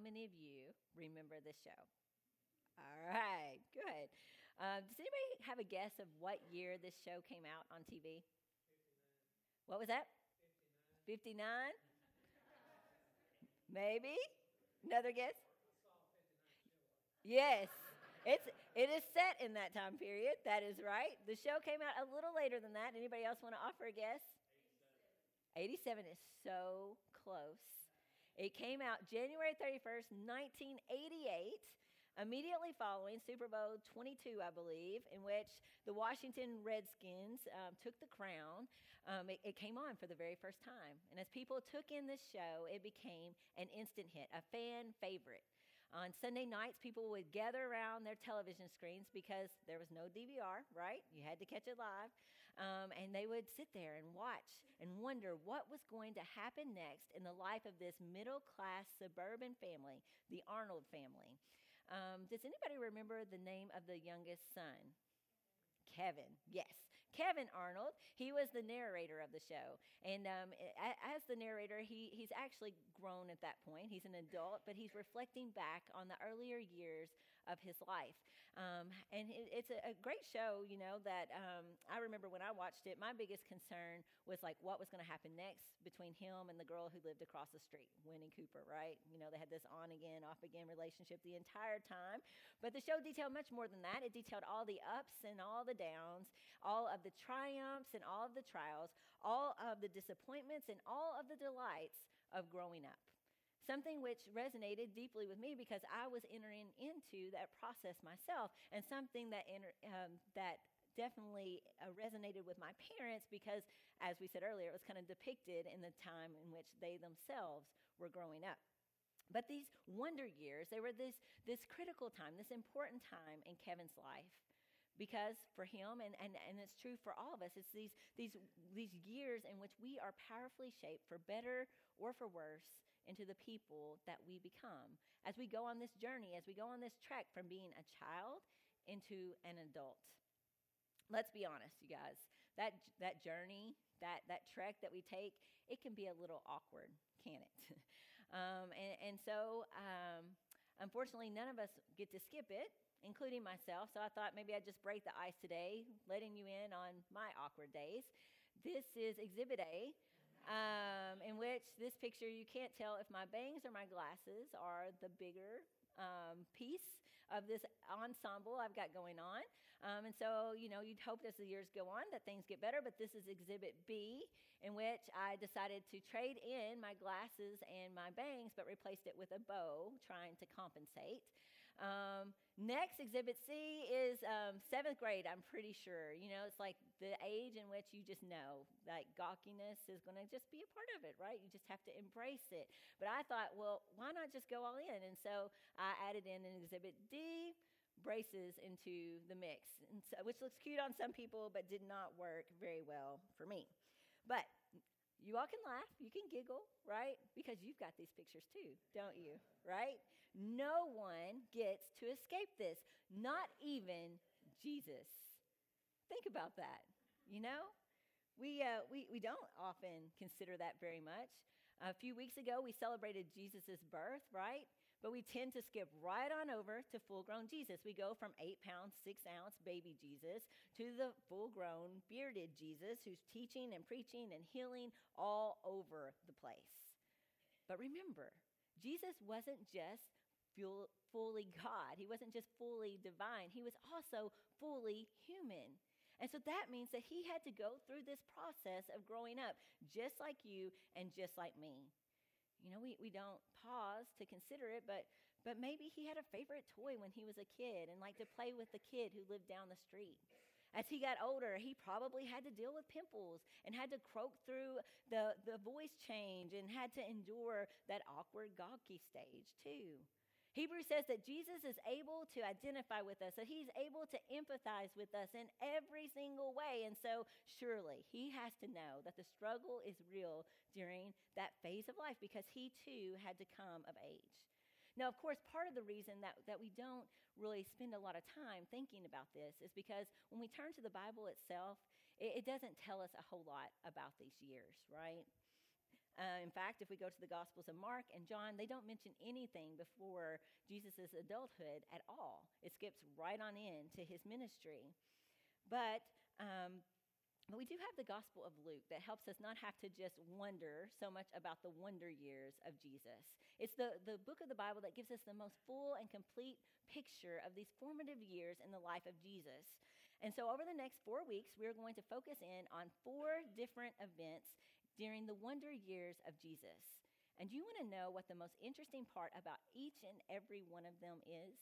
many of you remember this show? All right, good. Does anybody have a guess of what year this show came out on TV? What was that? 59? Maybe? Another guess? Yes. It is set in that time period. That is right. The show came out a little later than that. Anybody else want to offer a guess? 87 is so close. It came out January 31st, 1988, immediately following Super Bowl 22, I believe, in which the Washington Redskins took the crown. It came on for the very first time. And as people took in this show, it became an instant hit, a fan favorite. On Sunday nights, people would gather around their television screens because there was no DVR, right? You had to catch it live. And they would sit there and watch and wonder what was going to happen next in the life of this middle-class suburban family, the Arnold family. Does anybody remember the name of the youngest son? Kevin, yes. Kevin Arnold. He was the narrator of the show. And as the narrator, he's actually grown at that point. He's an adult, but he's reflecting back on the earlier years of his life. And it's a great show, that I remember when I watched it, my biggest concern was like what was going to happen next between him and the girl who lived across the street, Winnie Cooper, right? They had this on again, off again relationship the entire time. But the show detailed much more than that. It detailed all the ups and all the downs, all of the triumphs and all of the trials, all of the disappointments and all of the delights of growing up. Something which resonated deeply with me because I was entering into that process myself, and something that definitely resonated with my parents because, as we said earlier, it was kind of depicted in the time in which they themselves were growing up. But these wonder years, they were this critical time, this important time in Kevin's life. Because for him, and it's true for all of us, it's these years in which we are powerfully shaped, for better or for worse, into the people that we become. As we go on this journey, as we go on this trek from being a child into an adult. Let's be honest, you guys. That journey, that trek that we take, it can be a little awkward, can it? So, unfortunately, none of us get to skip it, including myself. So I thought maybe I'd just break the ice today, letting you in on my awkward days. This is Exhibit A, in which this picture, you can't tell if my bangs or my glasses are the bigger piece of this ensemble I've got going on. And so, you'd hope as the years go on that things get better, but this is Exhibit B, in which I decided to trade in my glasses and my bangs, but replaced it with a bow, trying to compensate. Next, Exhibit C is 7th grade, I'm pretty sure. It's like the age in which you just know, like gawkiness is going to just be a part of it, right? You just have to embrace it. But I thought, well, why not just go all in? And so I added in an Exhibit D, braces, into the mix, which looks cute on some people, but did not work very well for me. But you all can laugh, you can giggle, right? Because you've got these pictures too, don't you? Right? No one gets to escape this, not even Jesus. Think about that, We don't often consider that very much. A few weeks ago, we celebrated Jesus' birth, right? But we tend to skip right on over to full-grown Jesus. We go from 8-pound, 6-ounce baby Jesus to the full-grown bearded Jesus who's teaching and preaching and healing all over the place. But remember, Jesus wasn't just fully God. He wasn't just fully divine. He was also fully human. And so that means that he had to go through this process of growing up, just like you and just like me. We don't pause to consider it, but maybe he had a favorite toy when he was a kid and liked to play with the kid who lived down the street. As he got older, he probably had to deal with pimples and had to croak through the voice change and had to endure that awkward, gawky stage too. Hebrews says that Jesus is able to identify with us, that he's able to empathize with us in every single way. And so surely he has to know that the struggle is real during that phase of life because he too had to come of age. Now, of course, part of the reason that we don't really spend a lot of time thinking about this is because when we turn to the Bible itself, it doesn't tell us a whole lot about these years, right? In fact, if we go to the Gospels of Mark and John, they don't mention anything before Jesus' adulthood at all. It skips right on into his ministry. But we do have the Gospel of Luke that helps us not have to just wonder so much about the wonder years of Jesus. It's the book of the Bible that gives us the most full and complete picture of these formative years in the life of Jesus. And so over the next 4 weeks, we're going to focus in on 4 different events during the wonder years of Jesus. And you want to know what the most interesting part about each and every one of them is?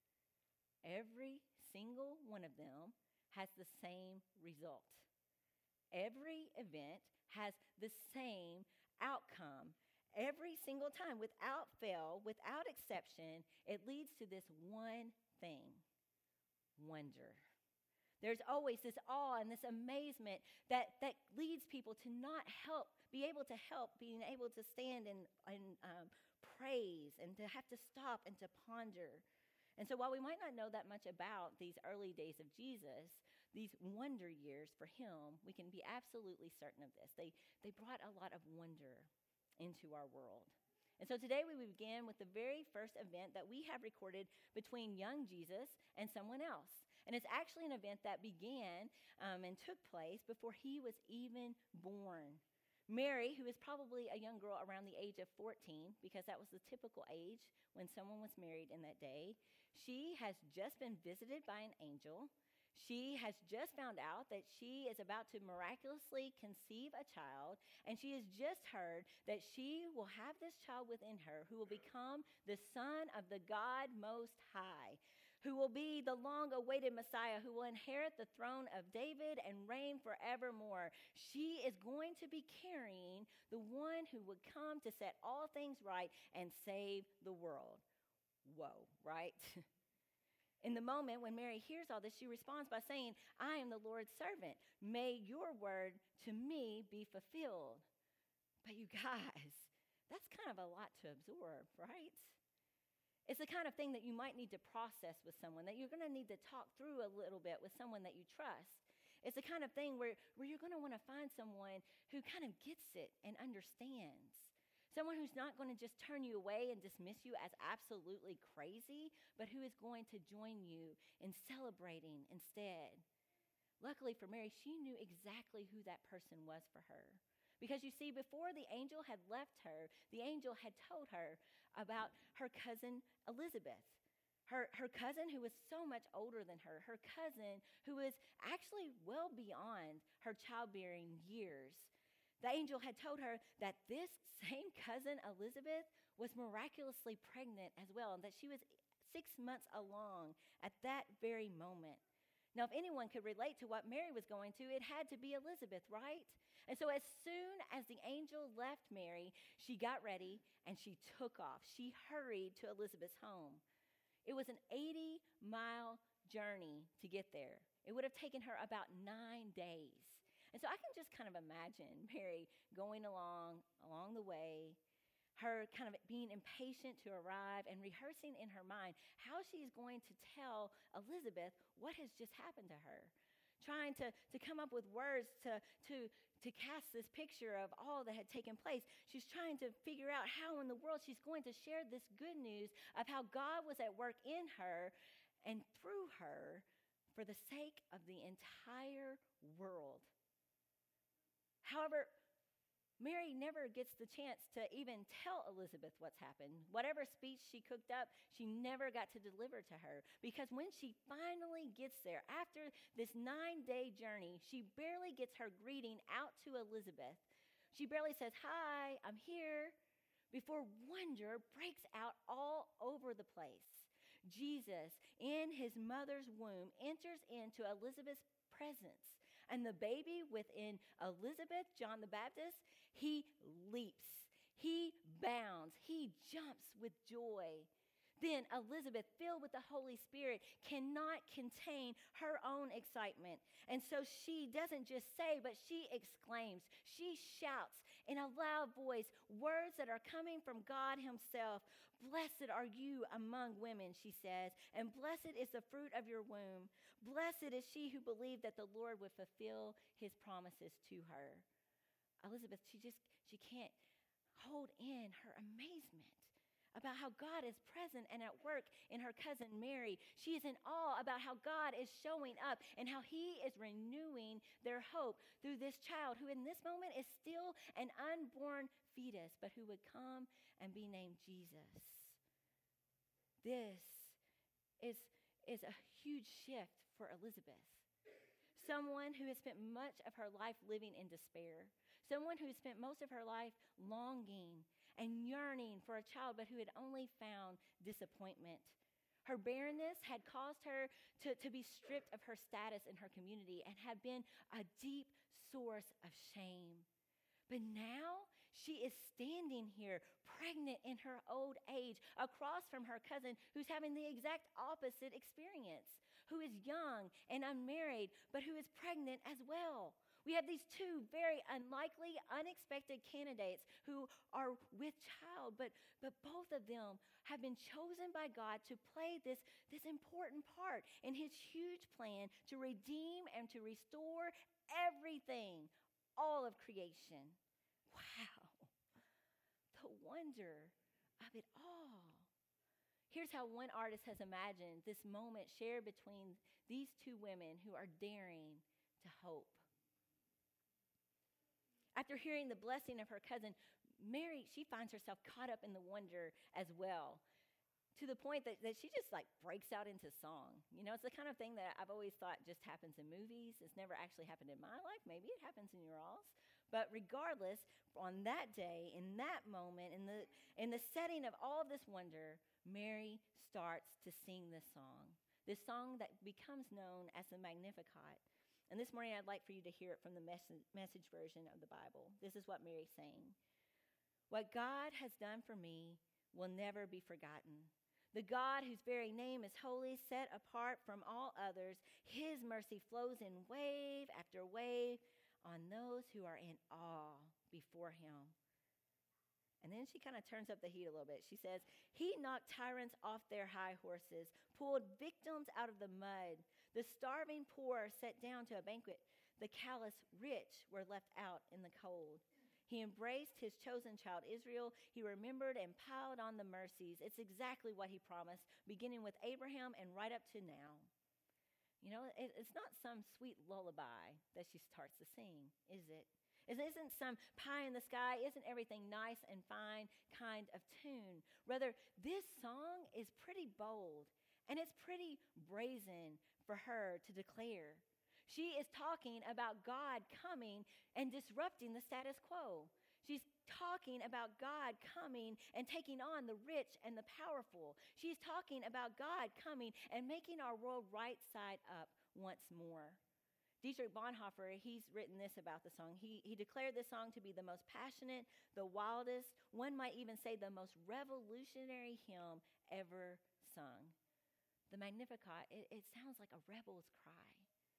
Every single one of them has the same result. Every event has the same outcome. Every single time, without fail, without exception, it leads to this one thing: wonder. There's always this awe and this amazement that leads people to not be able to stand and praise and to have to stop and to ponder. And so while we might not know that much about these early days of Jesus, these wonder years for him, we can be absolutely certain of this. They brought a lot of wonder into our world. And so today we begin with the very first event that we have recorded between young Jesus and someone else. And it's actually an event that began and took place before he was even born. Mary, who is probably a young girl around the age of 14, because that was the typical age when someone was married in that day, she has just been visited by an angel. She has just found out that she is about to miraculously conceive a child, and she has just heard that she will have this child within her who will become the Son of the God Most High, who will be the long-awaited Messiah, who will inherit the throne of David and reign forevermore. She is going to be carrying the one who would come to set all things right and save the world. Whoa, right? In the moment when Mary hears all this, she responds by saying, "I am the Lord's servant. May your word to me be fulfilled." But you guys, that's kind of a lot to absorb, right? It's the kind of thing that you might need to process with someone, that you're going to need to talk through a little bit with someone that you trust. It's the kind of thing where you're going to want to find someone who kind of gets it and understands. Someone who's not going to just turn you away and dismiss you as absolutely crazy, but who is going to join you in celebrating instead. Luckily for Mary, she knew exactly who that person was for her. Because you see, before the angel had left her, the angel had told her about her cousin Elizabeth. Her cousin who was so much older than her cousin who was actually well beyond her childbearing years. The angel had told her that this same cousin Elizabeth was miraculously pregnant as well, and that she was 6 months along at that very moment. Now, if anyone could relate to what Mary was going through, it had to be Elizabeth, right? And so as soon as the angel left Mary, she got ready and she took off. She hurried to Elizabeth's home. It was an 80-mile journey to get there. It would have taken her about 9 days. And so I can just kind of imagine Mary going along the way, her kind of being impatient to arrive and rehearsing in her mind how she's going to tell Elizabeth what has just happened to her. Trying to come up with words to cast this picture of all that had taken place. She's trying to figure out how in the world she's going to share this good news of how God was at work in her and through her for the sake of the entire world. However, Mary never gets the chance to even tell Elizabeth what's happened. Whatever speech she cooked up, she never got to deliver to her. Because when she finally gets there, after this 9-day journey, she barely gets her greeting out to Elizabeth. She barely says, "Hi, I'm here," before wonder breaks out all over the place. Jesus, in his mother's womb, enters into Elizabeth's presence. And the baby within Elizabeth, John the Baptist, he leaps, he bounds, he jumps with joy. Then Elizabeth, filled with the Holy Spirit, cannot contain her own excitement. And so she doesn't just say, but she exclaims. She shouts in a loud voice words that are coming from God himself. "Blessed are you among women," she says, "and blessed is the fruit of your womb. Blessed is she who believed that the Lord would fulfill his promises to her." Elizabeth, she can't hold in her amazement about how God is present and at work in her cousin Mary. She is in awe about how God is showing up and how he is renewing their hope through this child who in this moment is still an unborn fetus, but who would come and be named Jesus. This is a huge shift for Elizabeth. Someone who has spent much of her life living in despair. Someone who spent most of her life longing and yearning for a child, but who had only found disappointment. Her barrenness had caused her to be stripped of her status in her community and had been a deep source of shame. But now she is standing here, pregnant in her old age, across from her cousin who's having the exact opposite experience, who is young and unmarried, but who is pregnant as well. We have these two very unlikely, unexpected candidates who are with child, but both of them have been chosen by God to play this important part in his huge plan to redeem and to restore everything, all of creation. Wow, the wonder of it all. Here's how one artist has imagined this moment shared between these two women who are daring to hope. After hearing the blessing of her cousin, Mary, she finds herself caught up in the wonder as well, to the point that she just like breaks out into song. You know, it's the kind of thing that I've always thought just happens in movies. It's never actually happened in my life. Maybe it happens in your all's. But regardless, on that day, in that moment, in the setting of all of this wonder, Mary starts to sing this song that becomes known as the Magnificat. And this morning, I'd like for you to hear it from the message version of the Bible. This is what Mary sang. What God has done for me will never be forgotten. The God whose very name is holy, set apart from all others, his mercy flows in wave after wave on those who are in awe before him. And then she kind of turns up the heat a little bit. She says, he knocked tyrants off their high horses, pulled victims out of the mud. The starving poor sat down to a banquet. The callous rich were left out in the cold. He embraced his chosen child, Israel. He remembered and piled on the mercies. It's exactly what he promised, beginning with Abraham and right up to now. You know, it's not some sweet lullaby that she starts to sing, is it? It isn't some pie in the sky, isn't everything nice and fine kind of tune. Rather, this song is pretty bold, and it's pretty brazen for her to declare. She is talking about God coming and disrupting the status quo. She's talking about God coming and taking on the rich and the powerful. She's talking about God coming and making our world right side up once more. Dietrich Bonhoeffer, he's written this about the song. He declared this song to be the most passionate, the wildest, one might even say the most revolutionary hymn ever sung. The Magnificat, it sounds like a rebel's cry.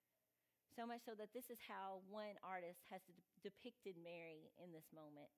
So much so that this is how one artist has depicted Mary in this moment.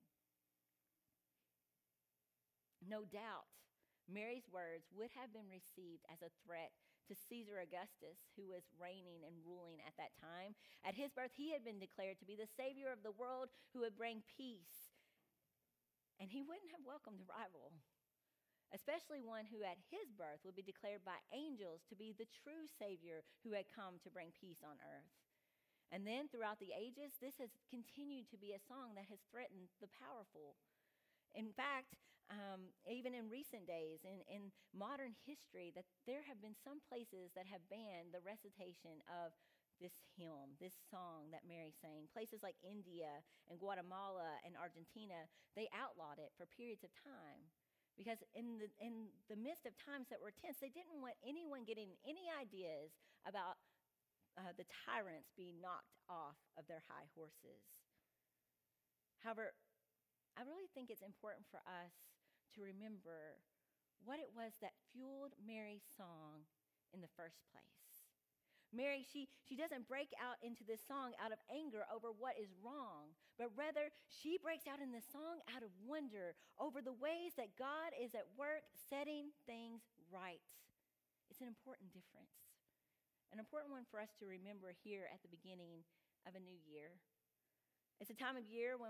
No doubt, Mary's words would have been received as a threat to Caesar Augustus, who was reigning and ruling at that time. At his birth, he had been declared to be the savior of the world who would bring peace. And he wouldn't have welcomed a rival, especially one who at his birth would be declared by angels to be the true savior who had come to bring peace on earth. And then throughout the ages, this has continued to be a song that has threatened the powerful. In fact, even in recent days, in modern history, that there have been some places that have banned the recitation of this hymn, this song that Mary sang. Places like India and Guatemala and Argentina, they outlawed it for periods of time. Because in the midst of times that were tense, they didn't want anyone getting any ideas about the tyrants being knocked off of their high horses. However, I really think it's important for us to remember what it was that fueled Mary's song in the first place. Mary, she doesn't break out into this song out of anger over what is wrong, but rather she breaks out in this song out of wonder over the ways that God is at work setting things right. It's an important difference, an important one for us to remember here at the beginning of a new year. It's a time of year when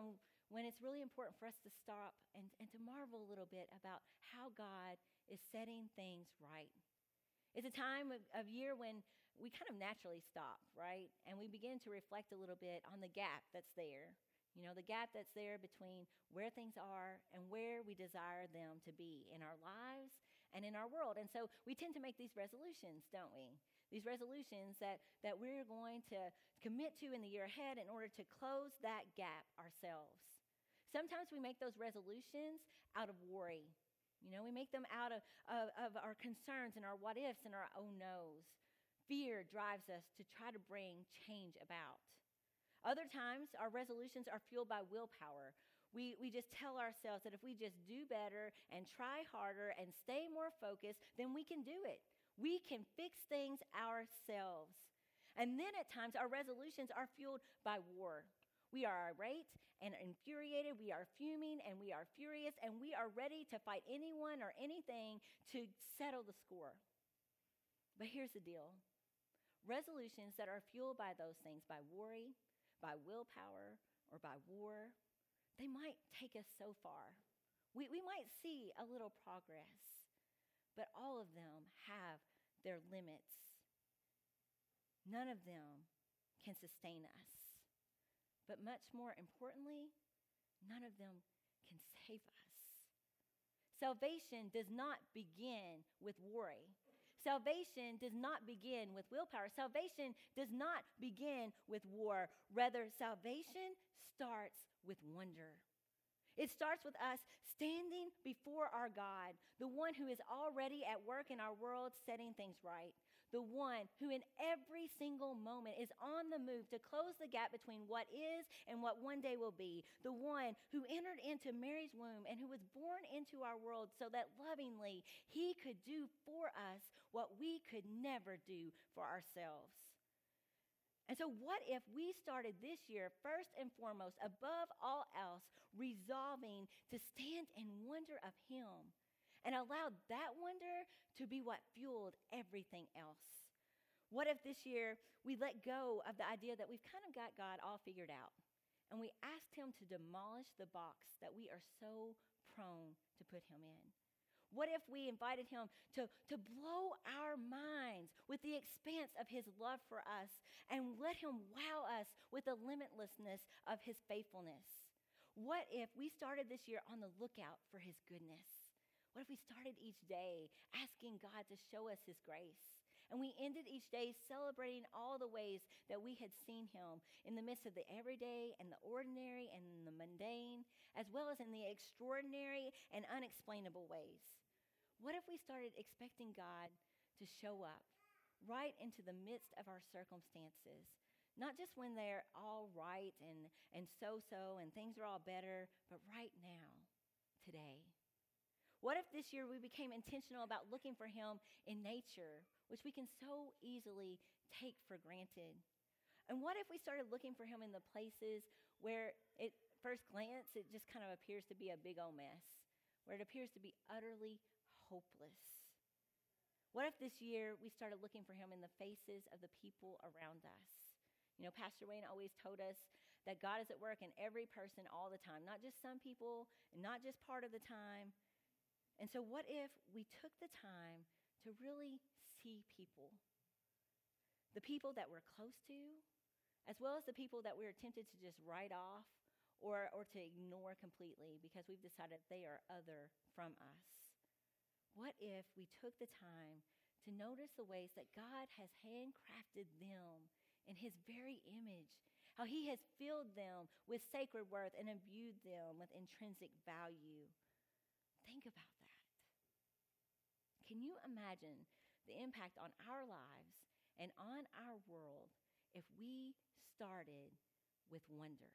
when it's really important for us to stop and to marvel a little bit about how God is setting things right. It's a time of year when we kind of naturally stop, right? And we begin to reflect a little bit on the gap that's there. You know, the gap that's there between where things are and where we desire them to be in our lives and in our world. And so we tend to make these resolutions, don't we? These resolutions that we're going to commit to in the year ahead in order to close that gap ourselves. Sometimes we make those resolutions out of worry. You know, we make them out of our concerns and our what ifs and our oh no's. Fear drives us to try to bring change about. Other times, our resolutions are fueled by willpower. We just tell ourselves that if we just do better and try harder and stay more focused, then we can do it. We can fix things ourselves. And then at times, our resolutions are fueled by war. We are irate and infuriated. We are fuming and we are furious and we are ready to fight anyone or anything to settle the score. But here's the deal. Resolutions that are fueled by those things, by worry, by willpower, or by war, they might take us so far. We might see a little progress, but all of them have their limits. None of them can sustain us. But much more importantly, none of them can save us. Salvation does not begin with worry. Salvation does not begin with willpower. Salvation does not begin with war. Rather, salvation starts with wonder. It starts with us standing before our God, the one who is already at work in our world setting things right. The one who in every single moment is on the move to close the gap between what is and what one day will be. The one who entered into Mary's womb and who was born into our world so that lovingly he could do for us what we could never do for ourselves. And so what if we started this year, first and foremost, above all else, resolving to stand in wonder of him and allow that wonder to be what fueled everything else? What if this year we let go of the idea that we've kind of got God all figured out and we asked him to demolish the box that we are so prone to put him in? What if we invited him to blow our minds with the expanse of his love for us and let him wow us with the limitlessness of his faithfulness? What if we started this year on the lookout for his goodness? What if we started each day asking God to show us his grace? And we ended each day celebrating all the ways that we had seen him in the midst of the everyday and the ordinary and the mundane, as well as in the extraordinary and unexplainable ways. What if we started expecting God to show up right into the midst of our circumstances? Not just when they're all right and so-so and things are all better, but right now, today. What if this year we became intentional about looking for him in nature, which we can so easily take for granted? And what if we started looking for him in the places where at first glance it just kind of appears to be a big old mess, where it appears to be utterly hopeless? What if this year we started looking for him in the faces of the people around us? You know, Pastor Wayne always told us that God is at work in every person all the time, not just some people and not just part of the time. And so what if we took the time to really see people? The people that we're close to, as well as the people that we're tempted to just write off or to ignore completely because we've decided they are other from us. What if we took the time to notice the ways that God has handcrafted them in his very image, how he has filled them with sacred worth and imbued them with intrinsic value? Think about that. Can you imagine the impact on our lives and on our world if we started with wonder?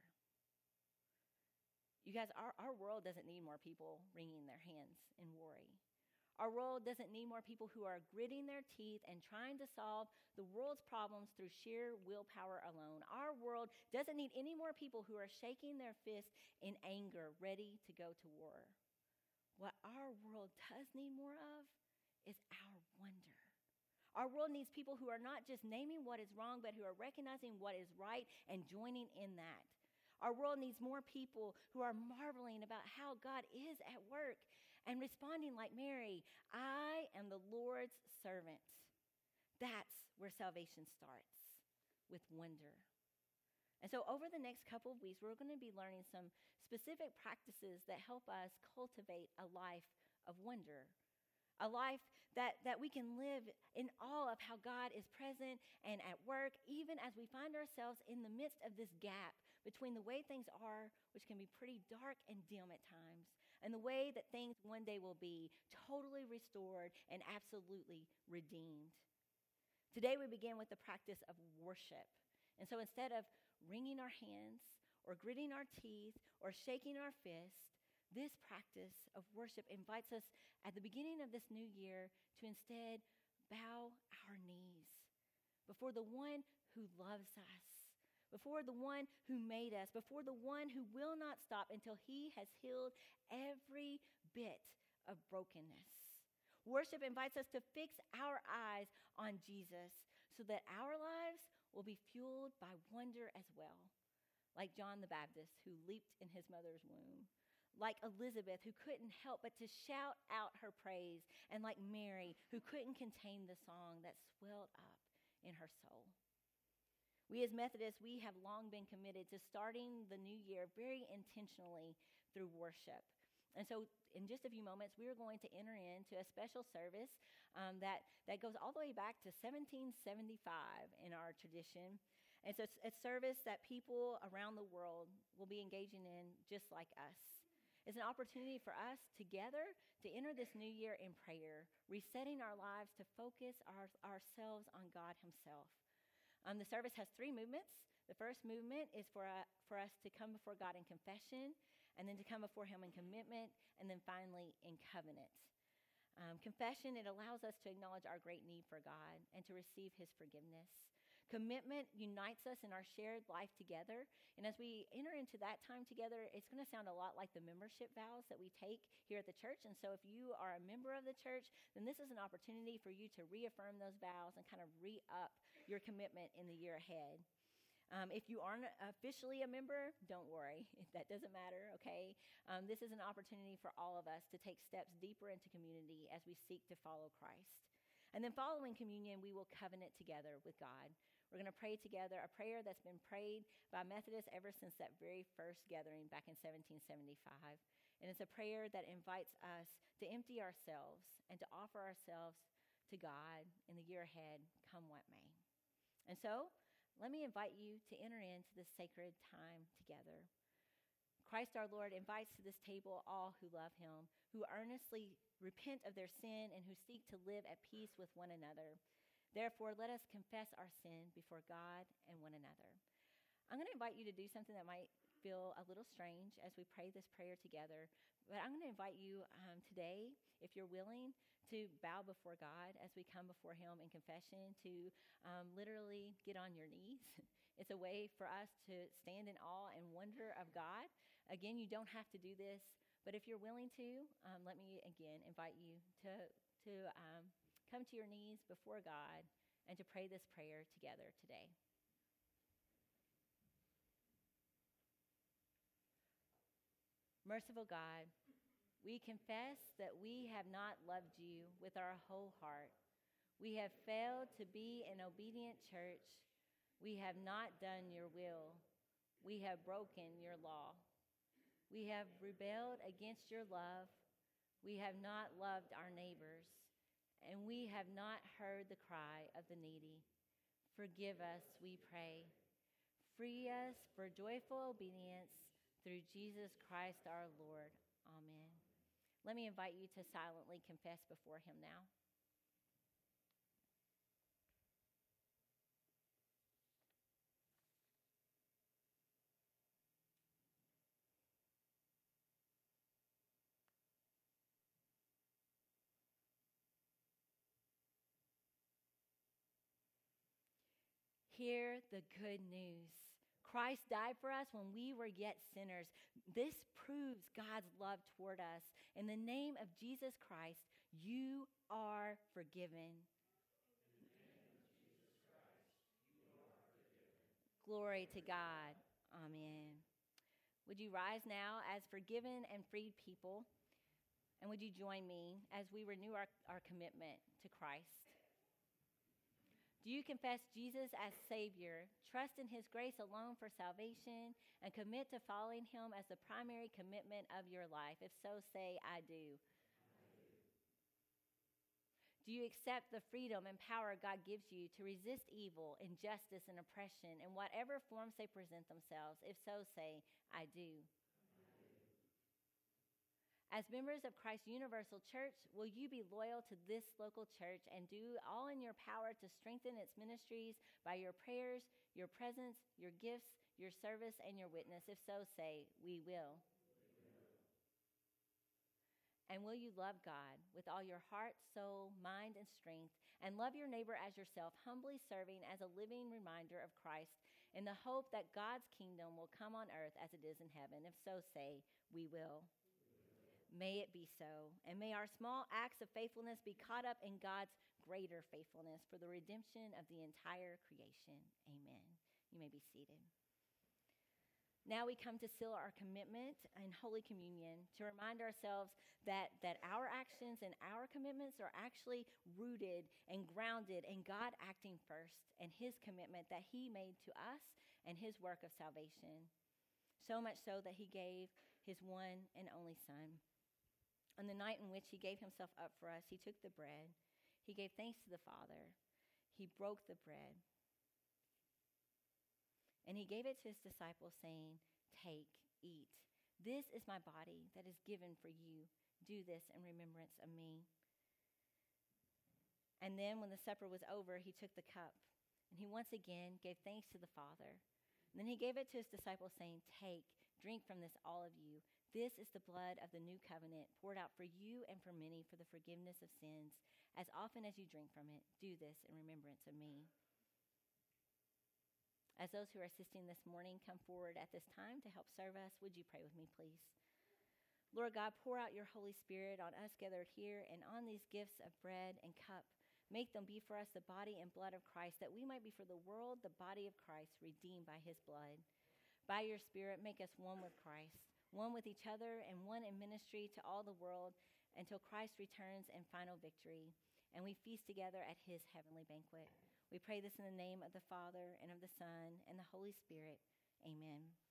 You guys, our world doesn't need more people wringing their hands in worry. Our world doesn't need more people who are gritting their teeth and trying to solve the world's problems through sheer willpower alone. Our world doesn't need any more people who are shaking their fist in anger, ready to go to war. What our world does need more of is our wonder. Our world needs people who are not just naming what is wrong, but who are recognizing what is right and joining in that. Our world needs more people who are marveling about how God is at work and responding like Mary, I am the Lord's servant. That's where salvation starts, with wonder. And so over the next couple of weeks, we're going to be learning some specific practices that help us cultivate a life of wonder, a life that we can live in awe of how God is present and at work, even as we find ourselves in the midst of this gap between the way things are, which can be pretty dark and dim at times, and the way that things one day will be totally restored and absolutely redeemed. Today we begin with the practice of worship. And so instead of wringing our hands or gritting our teeth or shaking our fist, this practice of worship invites us at the beginning of this new year to instead bow our knees before the one who loves us, before the one who made us, before the one who will not stop until he has healed every bit of brokenness. Worship invites us to fix our eyes on Jesus so that our lives will be fueled by wonder as well, like John the Baptist who leaped in his mother's womb, like Elizabeth who couldn't help but to shout out her praise, and like Mary who couldn't contain the song that swelled up in her soul. We as Methodists, we have long been committed to starting the new year very intentionally through worship. And so in just a few moments, we are going to enter into a special service that goes all the way back to 1775 in our tradition. And so it's a service that people around the world will be engaging in just like us. It's an opportunity for us together to enter this new year in prayer, resetting our lives to focus ourselves on God himself. The service has 3 movements. The first movement is for us to come before God in confession, and then to come before him in commitment, and then finally in covenant. Confession, it allows us to acknowledge our great need for God and to receive his forgiveness. Commitment unites us in our shared life together. And as we enter into that time together, it's going to sound a lot like the membership vows that we take here at the church. And so if you are a member of the church, then this is an opportunity for you to reaffirm those vows and kind of re-up your commitment in the year ahead. If you aren't officially a member, don't worry. That doesn't matter, okay? This is an opportunity for all of us to take steps deeper into community as we seek to follow Christ. And then following communion, we will covenant together with God. We're going to pray together a prayer that's been prayed by Methodists ever since that very first gathering back in 1775. And it's a prayer that invites us to empty ourselves and to offer ourselves to God in the year ahead, come what may. And so, let me invite you to enter into this sacred time together. Christ our Lord invites to this table all who love him, who earnestly repent of their sin and who seek to live at peace with one another. Therefore, let us confess our sin before God and one another. I'm going to invite you to do something that might feel a little strange as we pray this prayer together, but I'm going to invite you today, if you're willing, to bow before God as we come before him in confession, to literally get on your knees. It's a way for us to stand in awe and wonder of God. Again, you don't have to do this, but if you're willing to, let me again invite you to come to your knees before God and to pray this prayer together today. Merciful God, we confess that we have not loved you with our whole heart. We have failed to be an obedient church. We have not done your will. We have broken your law. We have rebelled against your love. We have not loved our neighbors. And we have not heard the cry of the needy. Forgive us, we pray. Free us for joyful obedience through Jesus Christ our Lord. Amen. Let me invite you to silently confess before him now. Hear the good news. Christ died for us when we were yet sinners. This proves God's love toward us. In the name of Jesus Christ, you are forgiven. Glory to God. Amen. Would you rise now as forgiven and freed people? And would you join me as we renew our commitment to Christ? Do you confess Jesus as Savior, trust in his grace alone for salvation, and commit to following him as the primary commitment of your life? If so, say, I do. Do you accept the freedom and power God gives you to resist evil, injustice, and oppression in whatever forms they present themselves? If so, say, I do. As members of Christ's Universal Church, will you be loyal to this local church and do all in your power to strengthen its ministries by your prayers, your presence, your gifts, your service, and your witness? If so, say, we will. And will you love God with all your heart, soul, mind, and strength, and love your neighbor as yourself, humbly serving as a living reminder of Christ in the hope that God's kingdom will come on earth as it is in heaven? If so, say, we will. May it be so, and may our small acts of faithfulness be caught up in God's greater faithfulness for the redemption of the entire creation. Amen. You may be seated. Now we come to seal our commitment in Holy Communion to remind ourselves that our actions and our commitments are actually rooted and grounded in God acting first and his commitment that he made to us and his work of salvation. So much so that he gave his one and only Son. On the night in which he gave himself up for us, he took the bread. He gave thanks to the Father. He broke the bread. And he gave it to his disciples, saying, take, eat. This is my body that is given for you. Do this in remembrance of me. And then when the supper was over, he took the cup. And he once again gave thanks to the Father. And then he gave it to his disciples, saying, take, drink from this, all of you. This is the blood of the new covenant, poured out for you and for many for the forgiveness of sins. As often as you drink from it, do this in remembrance of me. As those who are assisting this morning come forward at this time to help serve us, would you pray with me, please? Lord God, pour out your Holy Spirit on us gathered here and on these gifts of bread and cup. Make them be for us the body and blood of Christ, that we might be for the world the body of Christ, redeemed by his blood. By your Spirit, make us one with Christ, one with each other, and one in ministry to all the world until Christ returns in final victory, and we feast together at his heavenly banquet. We pray this in the name of the Father, and of the Son, and the Holy Spirit. Amen.